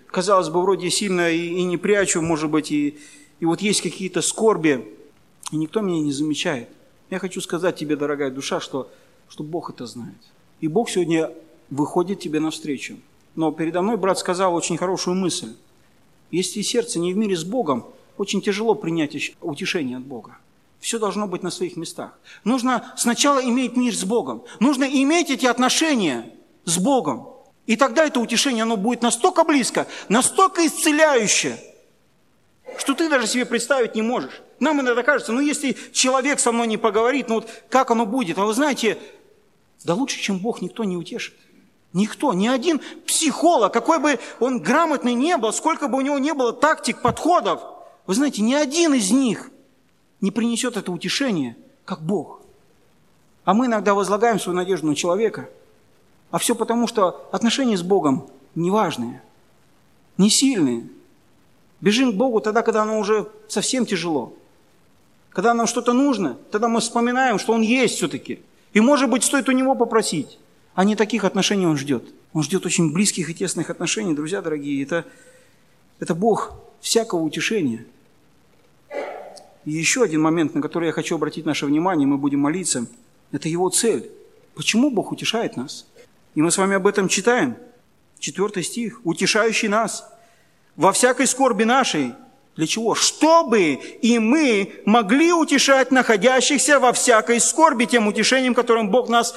казалось бы, вроде сильно и не прячу, может быть, и вот есть какие-то скорби, и никто меня не замечает. Я хочу сказать тебе, дорогая душа, что Бог это знает. И Бог сегодня выходит тебе навстречу. Но передо мной брат сказал очень хорошую мысль. Если сердце не в мире с Богом, очень тяжело принять утешение от Бога. Все должно быть на своих местах. Нужно сначала иметь мир с Богом. Нужно иметь эти отношения с Богом. И тогда это утешение, оно будет настолько близко, настолько исцеляющее, что ты даже себе представить не можешь. Нам иногда кажется, если человек со мной не поговорит, вот как оно будет? А вы знаете, да лучше, чем Бог, никто не утешит. Никто, ни один психолог, какой бы он грамотный не был, сколько бы у него не было тактик, подходов, вы знаете, ни один из них не принесет это утешение, как Бог. А мы иногда возлагаем свою надежду на человека, а все потому, что отношения с Богом неважные, не сильные. Бежим к Богу тогда, когда оно уже совсем тяжело. Когда нам что-то нужно, тогда мы вспоминаем, что Он есть все-таки. И, может быть, стоит у Него попросить. А не таких отношений Он ждет. Он ждет очень близких и тесных отношений, друзья дорогие. Это Бог всякого утешения. И еще один момент, на который я хочу обратить наше внимание, мы будем молиться, это Его цель. Почему Бог утешает нас? И мы с вами об этом читаем. 4 стих. «Утешающий нас во всякой скорби нашей». Для чего? «Чтобы и мы могли утешать находящихся во всякой скорби тем утешением, которым Бог нас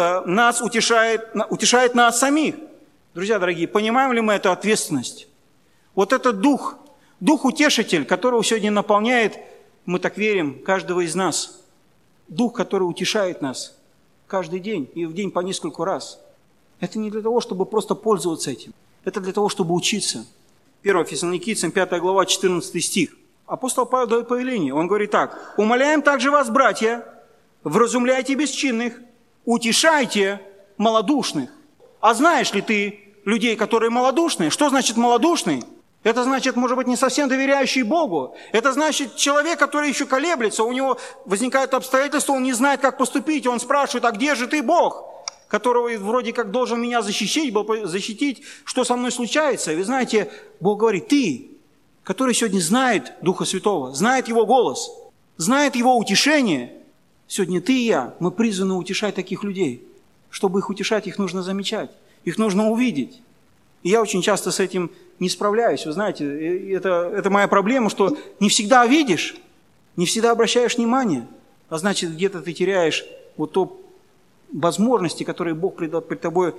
утешает нас самих». Друзья дорогие, понимаем ли мы эту ответственность? Вот этот Дух-утешитель, которого сегодня наполняет, мы так верим, каждого из нас. Дух, который утешает нас каждый день и в день по нескольку раз. Это не для того, чтобы просто пользоваться этим. Это для того, чтобы учиться. 1 Фессалоникийцам, 5 глава, 14 стих. Апостол Павел дает повеление. Он говорит так. «Умоляем также вас, братья, вразумляйте бесчинных, утешайте малодушных». А знаешь ли ты людей, которые малодушные? Что значит малодушный? Это значит, может быть, не совсем доверяющий Богу. Это значит человек, который еще колеблется, у него возникают обстоятельства, он не знает, как поступить. Он спрашивает, а где же ты, Бог, которого вроде как должен меня защитить, что со мной случается? И вы знаете, Бог говорит, ты, который сегодня знает Духа Святого, знает Его голос, знает Его утешение, сегодня ты и я, мы призваны утешать таких людей. Чтобы их утешать, их нужно замечать, их нужно увидеть. И я очень часто с этим не справляюсь. Вы знаете, это моя проблема, что не всегда видишь, не всегда обращаешь внимание, а значит, где-то ты теряешь вот то возможности, которые Бог пред тобой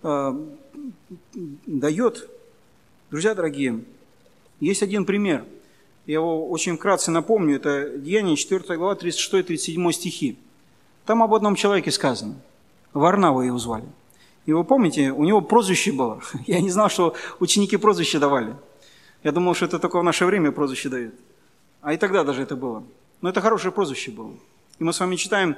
дает. Друзья дорогие, есть один пример. Я его очень вкратце напомню. Это Деяния, 4 глава, 36-37 стихи. Там об одном человеке сказано. Варнава его звали. И вы помните, у него прозвище было. Я не знал, что ученики прозвище давали. Я думал, что это только в наше время прозвище дают. А и тогда даже это было. Но это хорошее прозвище было. И мы с вами читаем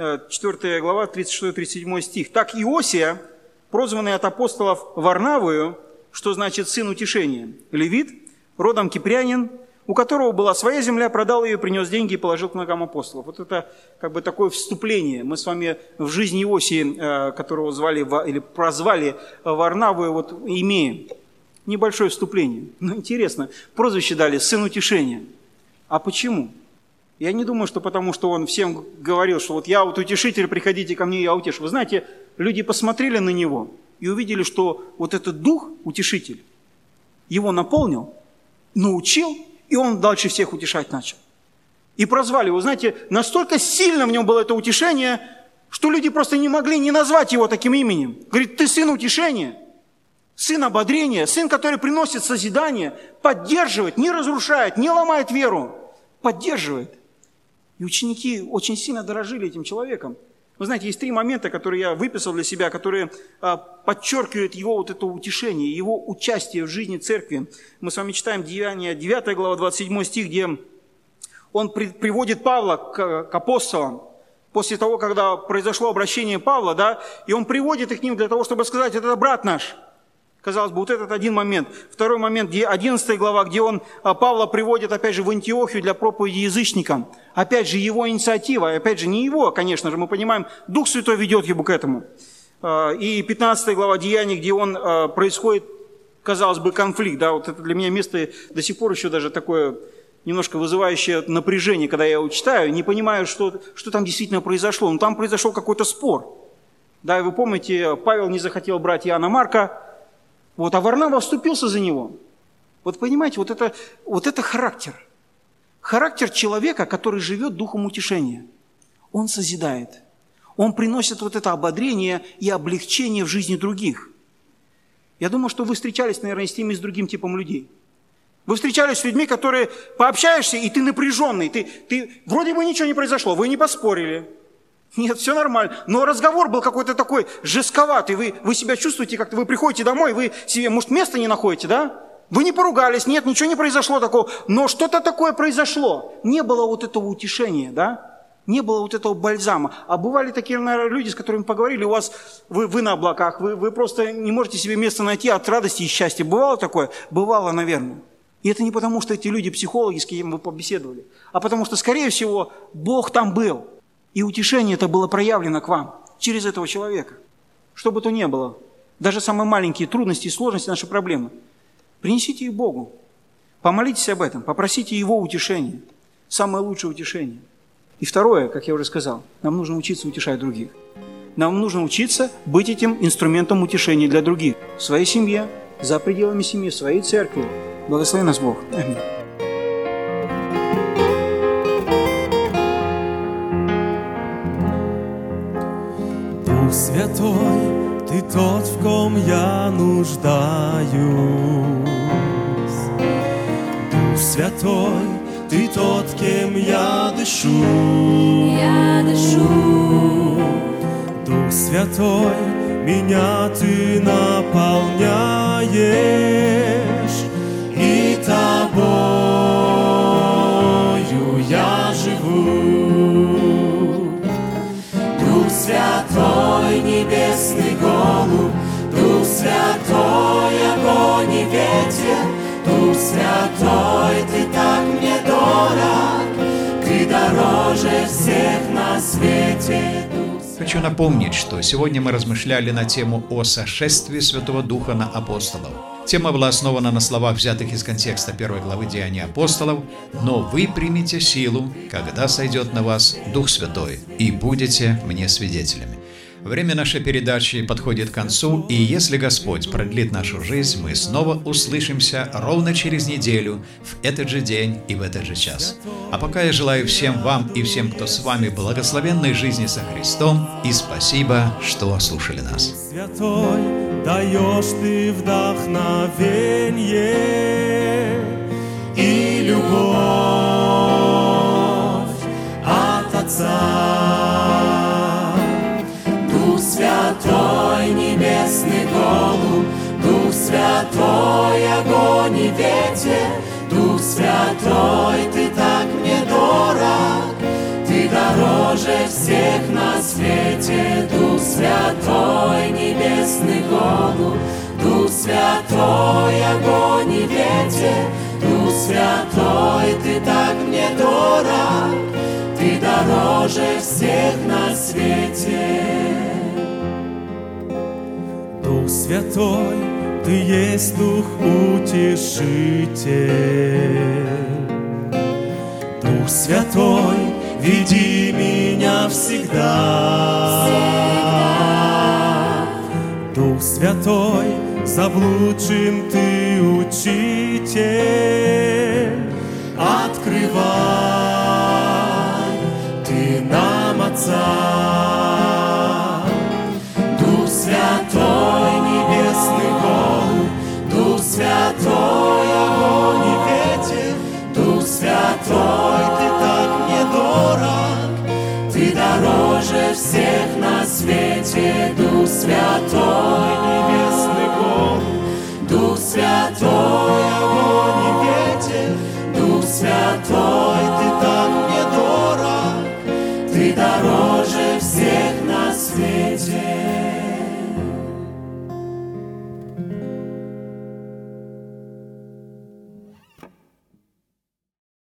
4 глава, 36-37 стих. «Так Иосия, прозванный от апостолов Варнавою, что значит сын утешения, левит, родом кипрянин, у которого была своя земля, продал ее, принес деньги и положил к ногам апостолов». Вот это как бы такое вступление. Мы с вами в жизни Иосии, которого звали или прозвали Варнавою, вот имеем. Небольшое вступление. Но интересно, прозвище дали «сын утешения». А почему? Я не думаю, что потому, что он всем говорил, что вот я вот утешитель, приходите ко мне, я утешу. Вы знаете, люди посмотрели на него и увидели, что вот этот дух, утешитель, его наполнил, научил, и он дальше всех утешать начал. И прозвали его, знаете, настолько сильно в нем было это утешение, что люди просто не могли не назвать его таким именем. Говорит, ты сын утешения, сын ободрения, сын, который приносит созидание, поддерживает, не разрушает, не ломает веру, поддерживает. И ученики очень сильно дорожили этим человеком. Вы знаете, есть 3 момента, которые я выписал для себя, которые подчеркивают его вот это утешение, его участие в жизни церкви. Мы с вами читаем Деяния, 9 глава, 27 стих, где он приводит Павла к апостолам. После того, когда произошло обращение Павла, да, и он приводит их к ним для того, чтобы сказать, это брат наш. Казалось бы, вот этот один момент. Второй момент, 11 глава, где он Павла приводит, опять же, в Антиохию для проповеди язычникам. Опять же, его инициатива, опять же, не его, конечно же, мы понимаем, Дух Святой ведет его к этому. И 15 глава Деяний, где он происходит казалось бы, конфликт, да, вот это для меня место до сих пор еще даже такое немножко вызывающее напряжение, когда я его читаю, не понимаю, что там действительно произошло. Но там произошел какой-то спор. Да, и вы помните, Павел не захотел брать Иоанна Марка, вот, а Варнава вступился за него. Вот понимаете, вот это характер. Характер человека, который живет духом утешения. Он созидает. Он приносит вот это ободрение и облегчение в жизни других. Я думаю, что вы встречались, наверное, с тем и с другим типом людей. Вы встречались с людьми, которые пообщаешься, и ты напряженный, ты вроде бы ничего не произошло, вы не поспорили. Нет, все нормально. Но разговор был какой-то такой жестковатый. Вы себя чувствуете как-то, вы приходите домой, вы себе, может, места не находите, да? Вы не поругались, нет, ничего не произошло такого. Но что-то такое произошло. Не было вот этого утешения, да? Не было вот этого бальзама. А бывали такие, наверное, люди, с которыми поговорили, у вас, вы на облаках, вы просто не можете себе место найти от радости и счастья. Бывало такое? Бывало, наверное. И это не потому, что эти люди психологи, с кем вы побеседовали, а потому что, скорее всего, Бог там был. И утешение это было проявлено к вам через этого человека. Что бы то ни было, даже самые маленькие трудности и сложности, наши проблемы, принесите их Богу. Помолитесь об этом, попросите Его утешения. Самое лучшее утешение. И второе, как я уже сказал, нам нужно учиться утешать других. Нам нужно учиться быть этим инструментом утешения для других. В своей семье, за пределами семьи, в своей церкви. Благослови нас Бог. Аминь.
Дух Святой, Ты тот, в ком я нуждаюсь. Дух Святой, Ты тот, кем я дышу.
Я дышу.
Дух Святой, меня Ты наполняешь, и Тобою я живу. Дух Святой, небесный голубь, Дух Святой, огонь и ветер, Дух Святой, Ты так мне дорог, Ты дороже всех на свете.
Хочу напомнить, что сегодня мы размышляли на тему о сошествии Святого Духа на апостолов. Тема была основана на словах, взятых из контекста 1 главы Деяний апостолов: «Но вы примите силу, когда сойдет на вас Дух Святой, и будете мне свидетелями». Время нашей передачи подходит к концу, и если Господь продлит нашу жизнь, мы снова услышимся ровно через неделю, в этот же день и в этот же час. А пока я желаю всем вам и всем, кто с вами, благословенной жизни со Христом, и спасибо, что слушали нас.
Святой, даешь Ты вдохновенье и любовь от Отца. Святой, небесный голубь, Дух Святой, огонь и ветер, Дух Святой, Ты так мне дорог, Ты дороже всех на свете. Дух Святой, небесный голубь, Дух Святой, огонь и ветер, Дух Святой, Ты так мне дорог, Ты дороже всех на свете. Дух Святой, Ты есть Дух Утешитель. Дух Святой, веди меня всегда. Дух Святой, заблудшим Ты учитель. Открывай Ты нам Отца. Дух Святой, небесный голубь, Дух Святой, огонь и ветер, Дух Святой, Ты так мне дорог, Ты дороже всех на свете.